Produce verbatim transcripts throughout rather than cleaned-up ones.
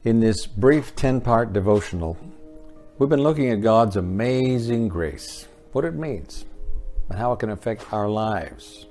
In this brief ten-part devotional, we've been looking at God's amazing grace, what it means, and how it can affect our lives.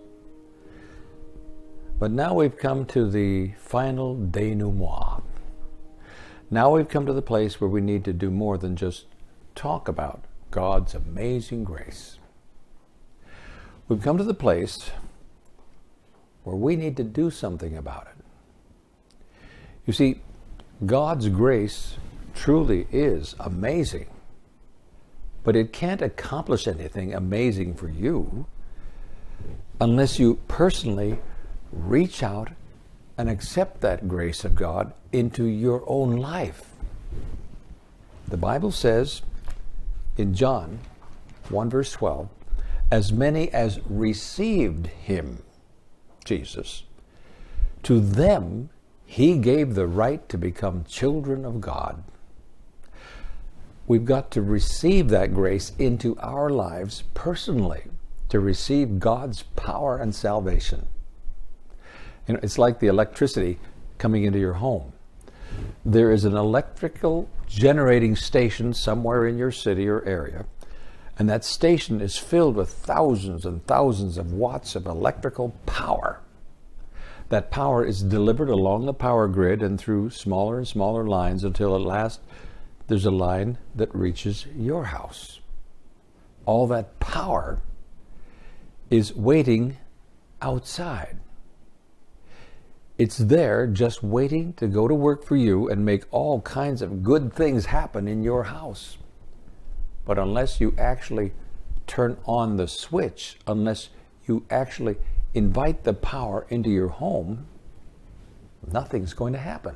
But now we've come to the final denouement. Now we've come to the place where we need to do more than just talk about God's amazing grace. We've come to the place where we need to do something about it. You see, God's grace truly is amazing, but it can't accomplish anything amazing for you unless you personally reach out and accept that grace of God into your own life. The Bible says in John one verse twelve, as many as received him, Jesus, to them he gave the right to become children of God. We've got to receive that grace into our lives personally to receive God's power and salvation. You know, it's like the electricity coming into your home. There is an electrical generating station somewhere in your city or area, and that station is filled with thousands and thousands of watts of electrical power. That power is delivered along the power grid and through smaller and smaller lines until at last there's a line that reaches your house. All that power is waiting outside. It's there just waiting to go to work for you and make all kinds of good things happen in your house. But unless you actually turn on the switch, unless you actually invite the power into your home, nothing's going to happen.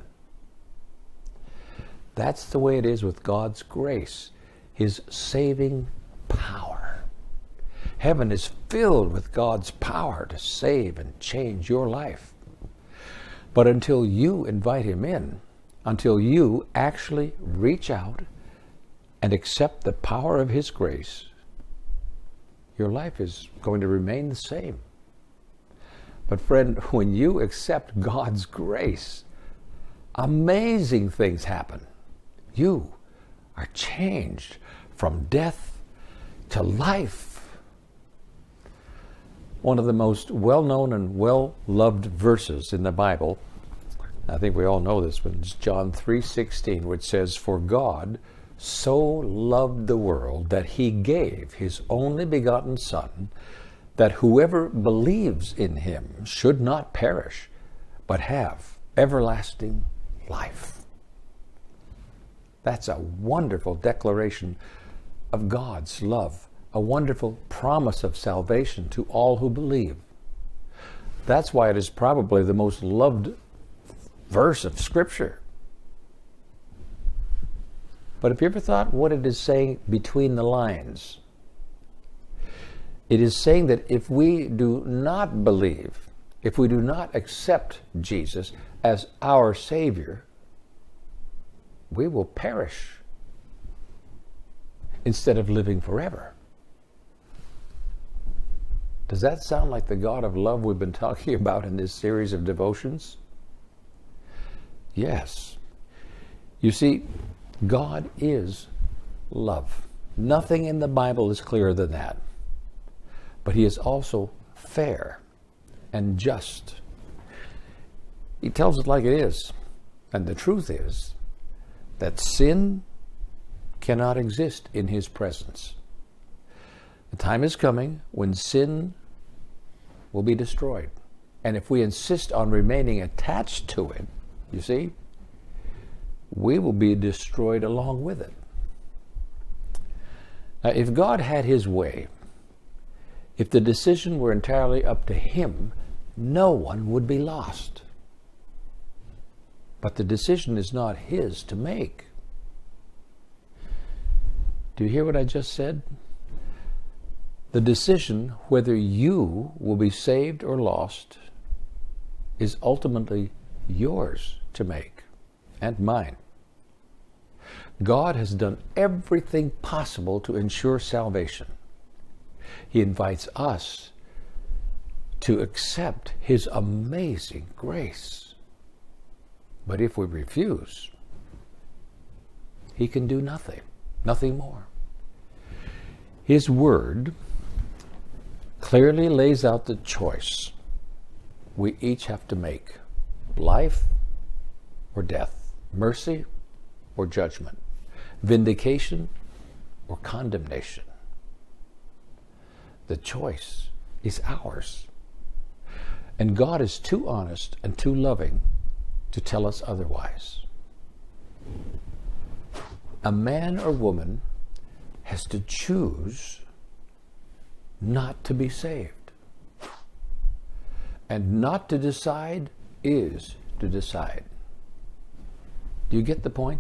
That's the way it is with God's grace, His saving power. Heaven is filled with God's power to save and change your life. But until you invite Him in, until you actually reach out and accept the power of His grace, your life is going to remain the same. But friend, when you accept God's grace, amazing things happen. You are changed from death to life. One of the most well-known and well-loved verses in the Bible, I think we all know this one, is John three sixteen, which says, "For God so loved the world that He gave His only begotten Son, that whoever believes in Him should not perish, but have everlasting life." That's a wonderful declaration of God's love, a wonderful promise of salvation to all who believe. That's why it is probably the most loved verse of Scripture. But have you ever thought what it is saying between the lines? It is saying that if we do not believe, if we do not accept Jesus as our Savior, we will perish instead of living forever. Does that sound like the God of love we've been talking about in this series of devotions? Yes. You see, God is love. Nothing in the Bible is clearer than that. But He is also fair and just. He tells it like it is. And the truth is that sin cannot exist in His presence. The time is coming when sin will be destroyed. And if we insist on remaining attached to it, you see, we will be destroyed along with it. Now, if God had His way, if the decision were entirely up to Him, no one would be lost. But the decision is not His to make. Do you hear what I just said? The decision whether you will be saved or lost is ultimately yours to make, and mine. God has done everything possible to ensure salvation. He invites us to accept His amazing grace. But if we refuse, He can do nothing, nothing more. His Word clearly lays out the choice we each have to make: life or death, mercy or judgment, vindication or condemnation. The choice is ours. And God is too honest and too loving to tell us otherwise. A man or woman has to choose not to be saved. And not to decide is to decide. Do you get the point?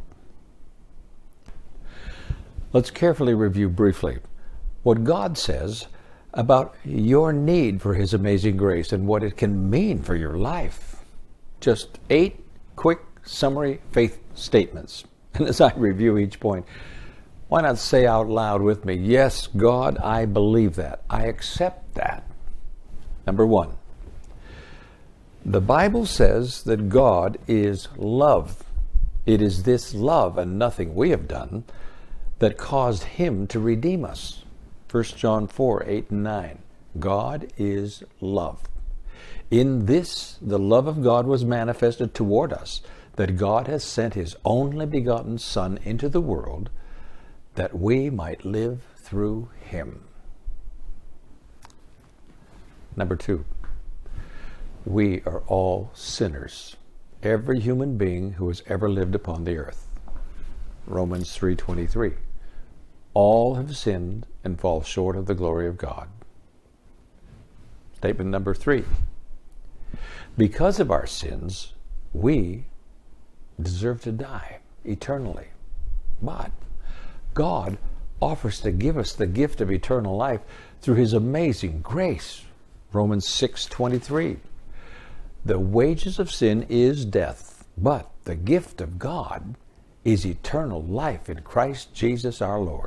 Let's carefully review briefly what God says about your need for His amazing grace and what it can mean for your life. Just eight quick summary faith statements. And as I review each point, why not say out loud with me, yes, God, I believe that. I accept that. Number one, the Bible says that God is love. It is this love and nothing we have done that caused Him to redeem us. First John four, eight and nine. God is love. In this, the love of God was manifested toward us, that God has sent His only begotten Son into the world, that we might live through Him. Number two, we are all sinners. Every human being who has ever lived upon the earth. Romans three twenty-three. All have sinned and fall short of the glory of God. Statement number three. Because of our sins, we deserve to die eternally. But God offers to give us the gift of eternal life through His amazing grace. Romans six twenty-three. The wages of sin is death, but the gift of God is eternal life in Christ Jesus our Lord.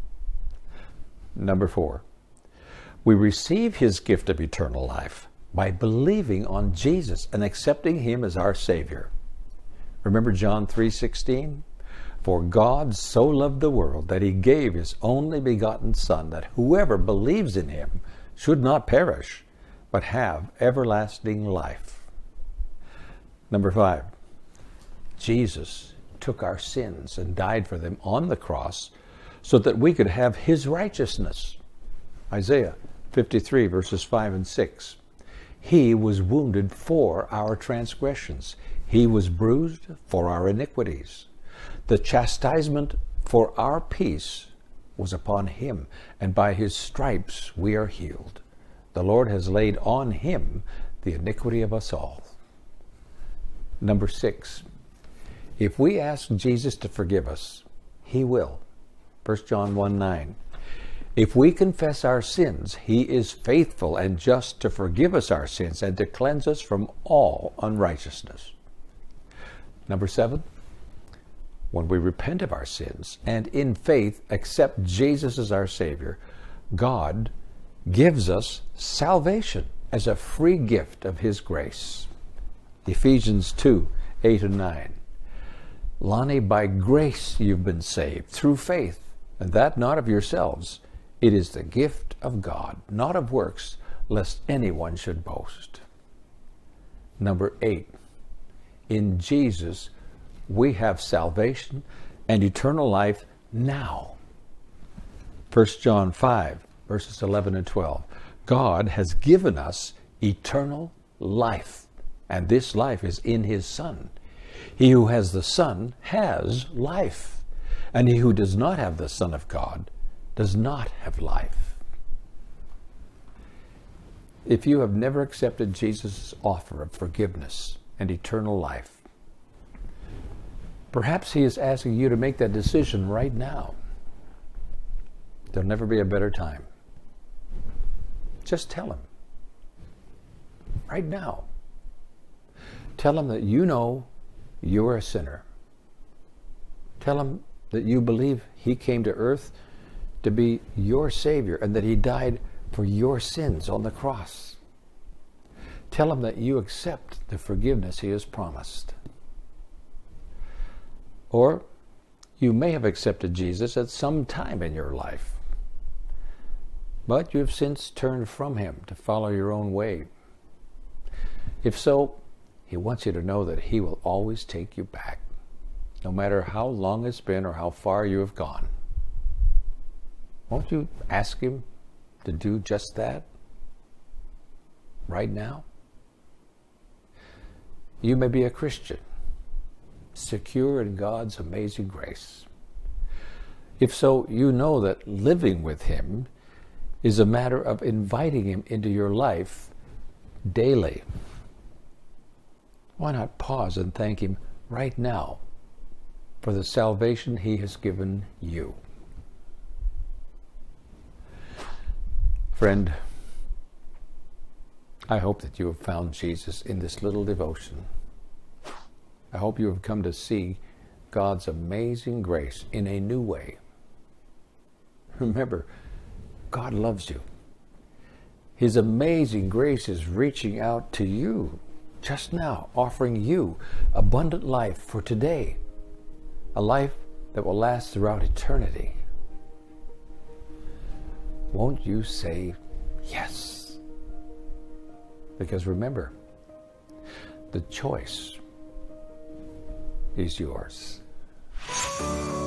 Number four, we receive His gift of eternal life by believing on Jesus and accepting Him as our Savior. Remember John three sixteen? For God so loved the world that He gave His only begotten Son, that whoever believes in Him should not perish, but have everlasting life. Number five, Jesus took our sins and died for them on the cross so that we could have His righteousness. Isaiah fifty-three, verses five and six. He was wounded for our transgressions. He was bruised for our iniquities. The chastisement for our peace was upon Him, and by His stripes we are healed. The Lord has laid on Him the iniquity of us all. Number six, if we ask Jesus to forgive us, He will. First John one nine. If we confess our sins, He is faithful and just to forgive us our sins and to cleanse us from all unrighteousness. Number seven, when we repent of our sins and in faith accept Jesus as our Savior, God gives us salvation as a free gift of His grace. Ephesians two, eight and nine. Lonnie, by grace you've been saved through faith, and that not of yourselves. It is the gift of God, not of works, lest anyone should boast. Number eight, in Jesus we have salvation and eternal life now. First John five, verses eleven and twelve. God has given us eternal life, and this life is in His Son. He who has the Son has life, and he who does not have the Son of God does not have life. If you have never accepted Jesus' offer of forgiveness and eternal life, perhaps He is asking you to make that decision right now. There'll never be a better time. Just tell Him. Right now. Tell Him that you know you're a sinner. Tell Him that you believe He came to earth to be your Savior and that He died for your sins on the cross. Tell Him that you accept the forgiveness He has promised. Or You may have accepted Jesus at some time in your life, but you have since turned from him to follow your own way. If so, he wants you to know that he will always take you back, no matter how long it's been or how far you have gone. Won't you ask him to do just that right now? You may be a Christian, secure in God's amazing grace. If so, you know that living with him is a matter of inviting him into your life daily. Why not pause and thank him right now for the salvation he has given you? Friend, I hope that you have found Jesus in this little devotion. I hope you have come to see God's amazing grace in a new way. Remember, God loves you. His amazing grace is reaching out to you just now, offering you abundant life for today, a life that will last throughout eternity. Won't you say yes? Because remember, the choice is yours.